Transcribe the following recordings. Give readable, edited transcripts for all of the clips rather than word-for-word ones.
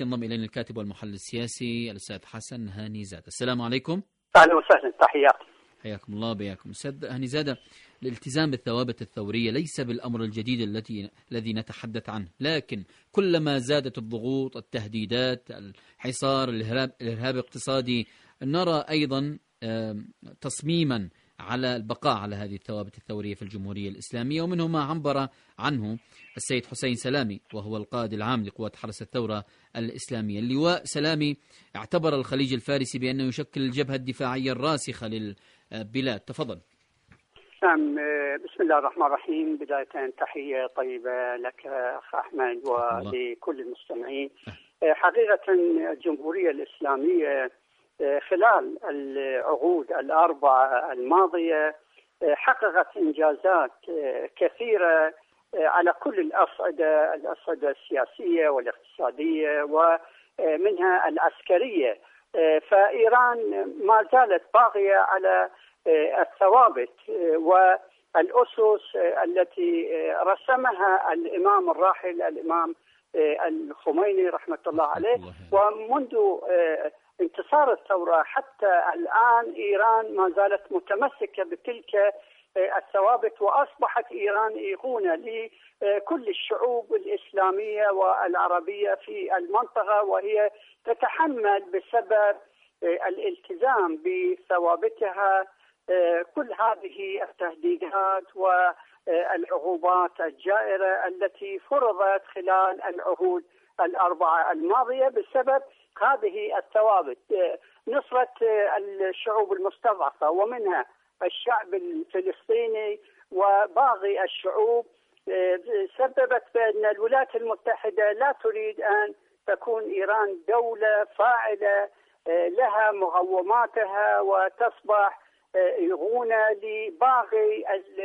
دلوقتي انضم إلينا الكاتب والمحلل السياسي الأستاذ حسن هاني زادة. السلام عليكم. أهلا وسهلا، تحيات. حياكم الله بياكم. أستاذ هاني زادة، الالتزام بالثوابت الثورية ليس بالأمر الجديد الذي نتحدث عنه، لكن كلما زادت الضغوط، التهديدات، الحصار، الإرهاب الاقتصادي، نرى أيضا تصميما على البقاء على هذه الثوابت الثورية في الجمهورية الإسلامية، ومنه ما عبر عنه السيد حسين سلامي وهو القائد العام لقوات حرس الثورة الإسلامية. اللواء سلامي اعتبر الخليج الفارسي بأنه يشكل الجبهة الدفاعية الراسخة للبلاد. تفضل. نعم، بسم الله الرحمن الرحيم. بداية تحية طيبة لك أخ أحمد ولكل المستمعين. حقيقة الجمهورية الإسلامية خلال العقود الأربعة الماضية حققت إنجازات كثيرة على كل الأصعدة السياسية والاقتصادية ومنها العسكرية. فإيران ما زالت باقية على الثوابت والأسس التي رسمها الإمام الراحل الإمام الخميني رحمة الله عليه. ومنذ انتصار الثورة حتى الآن إيران ما زالت متمسكة بتلك الثوابت، وأصبحت إيران أيقونة لكل الشعوب الإسلامية والعربية في المنطقة، وهي تتحمل بسبب الالتزام بثوابتها كل هذه التهديدات والعقوبات الجائرة التي فرضت خلال العهود الأربعة الماضية بسبب هذه الثوابت. نصرة الشعوب المستضعفة ومنها الشعب الفلسطيني وباقي الشعوب سببت بأن الولايات المتحدة لا تريد أن تكون إيران دولة فاعلة لها مقوماتها وتصبح أيقونة لباقي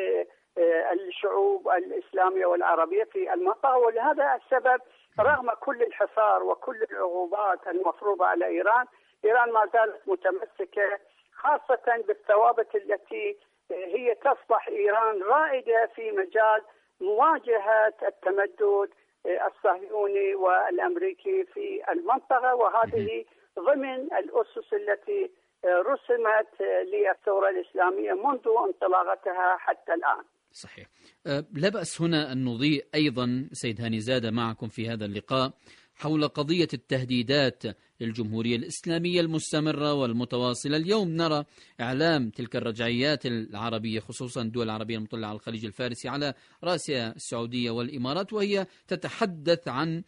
الشعوب الإسلامية والعربية في المنطقة. ولهذا السبب رغم كل الحصار وكل العقوبات المفروضة على إيران ما زالت متمسكة خاصة بالثوابت التي هي تصبح إيران رائدة في مجال مواجهة التمدد الصهيوني والأمريكي في المنطقة، وهذه ضمن الأسس التي رسمت للثورة الإسلامية منذ انطلاقتها حتى الآن. صحيح. لا بأس هنا أن نضيء أيضا سيد هاني زادة معكم في هذا اللقاء حول قضية التهديدات للجمهورية الإسلامية المستمرة والمتواصلة. اليوم نرى إعلام تلك الرجعيات العربية، خصوصا الدول العربية المطلة على الخليج الفارسي، على رأسها السعودية والإمارات، وهي تتحدث عن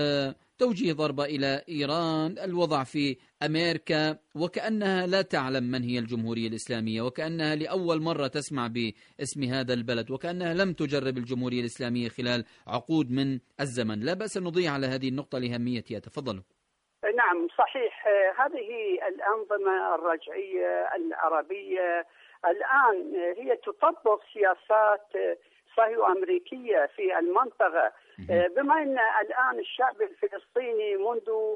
توجيه ضربة إلى إيران، الوضع في أمريكا، وكأنها لا تعلم من هي الجمهورية الإسلامية، وكأنها لأول مرة تسمع باسم هذا البلد، وكأنها لم تجرب الجمهورية الإسلامية خلال عقود من الزمن. لا بأس أن نضيع على هذه النقطة لأهميتها. تفضلوا. نعم صحيح. هذه الأنظمة الرجعية العربية الآن هي تطبق سياسات صهيو أمريكية في المنطقة، بما أن الآن الشعب الفلسطيني منذ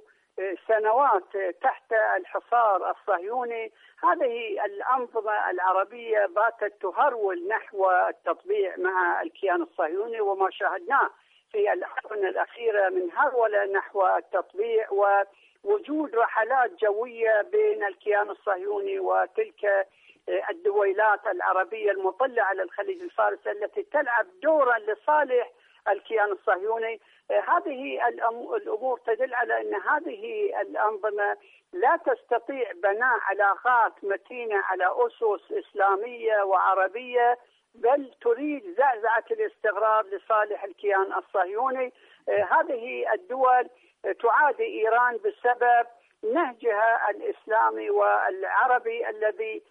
سنوات تحت الحصار الصهيوني. هذه الأنظمة العربية باتت تهرول نحو التطبيع مع الكيان الصهيوني، وما شاهدناه في الآونة الأخيرة من هرولة نحو التطبيع ووجود رحلات جوية بين الكيان الصهيوني وتلك الدويلات العربية المطلة على الخليج الفارسي التي تلعب دورا لصالح الكيان الصهيوني. هذه الأمور تدل على أن هذه الأنظمة لا تستطيع بناء علاقات متينة على أسس إسلامية وعربية، بل تريد زعزعة الاستقرار لصالح الكيان الصهيوني. هذه الدول تعادي إيران بسبب نهجها الإسلامي والعربي الذي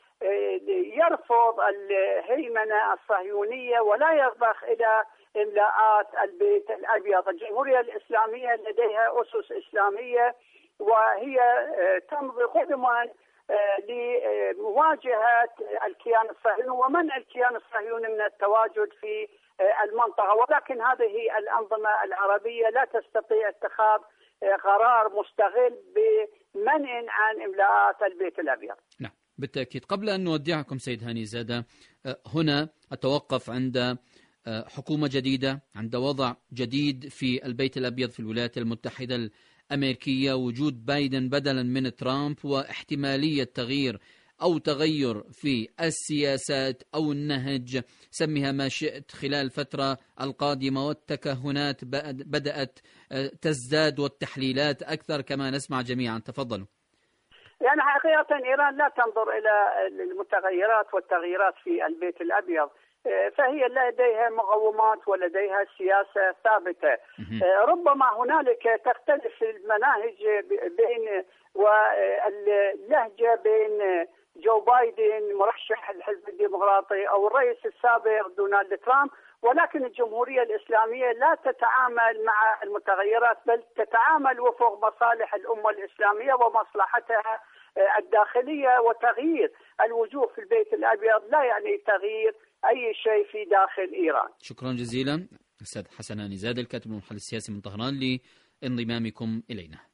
يرفض الهيمنة الصهيونية ولا يرضخ إلى إملاءات البيت الأبيض. الجمهورية الإسلامية لديها أسس إسلامية وهي تمضي قدما لمواجهة الكيان الصهيوني ومنع الكيان الصهيوني من التواجد في المنطقة، ولكن هذه الأنظمة العربية لا تستطيع اتخاذ قرار مستغل بمنع عن إملاءات البيت الأبيض. نعم بالتأكيد. قبل أن نودعكم سيد هاني زادة، هنا أتوقف عند حكومة جديدة، عند وضع جديد في البيت الأبيض في الولايات المتحدة أمريكية، وجود بايدن بدلا من ترامب، واحتمالية تغير في السياسات أو النهج، سميها ما شئت، خلال الفترة القادمة، والتكهنات بدأت تزداد والتحليلات أكثر كما نسمع جميعا. تفضلوا. يعني حقيقة إيران لا تنظر إلى المتغيرات والتغييرات في البيت الأبيض، فهي لديها مقومات ولديها سياسة ثابتة. ربما هنالك تختلف المناهج بين واللهجة بين جو بايدن مرشح الحزب الديمقراطي أو الرئيس السابق دونالد ترامب، ولكن الجمهورية الإسلامية لا تتعامل مع المتغيرات، بل تتعامل وفق مصالح الأمة الإسلامية ومصلحتها الداخلية. وتغيير الوجوه في البيت الأبيض لا يعني تغيير أي شيء في داخل إيران. شكرا جزيلا أستاذ حسن هاني زاد، الكاتب والمحلل السياسي من طهران، لانضمامكم إلينا.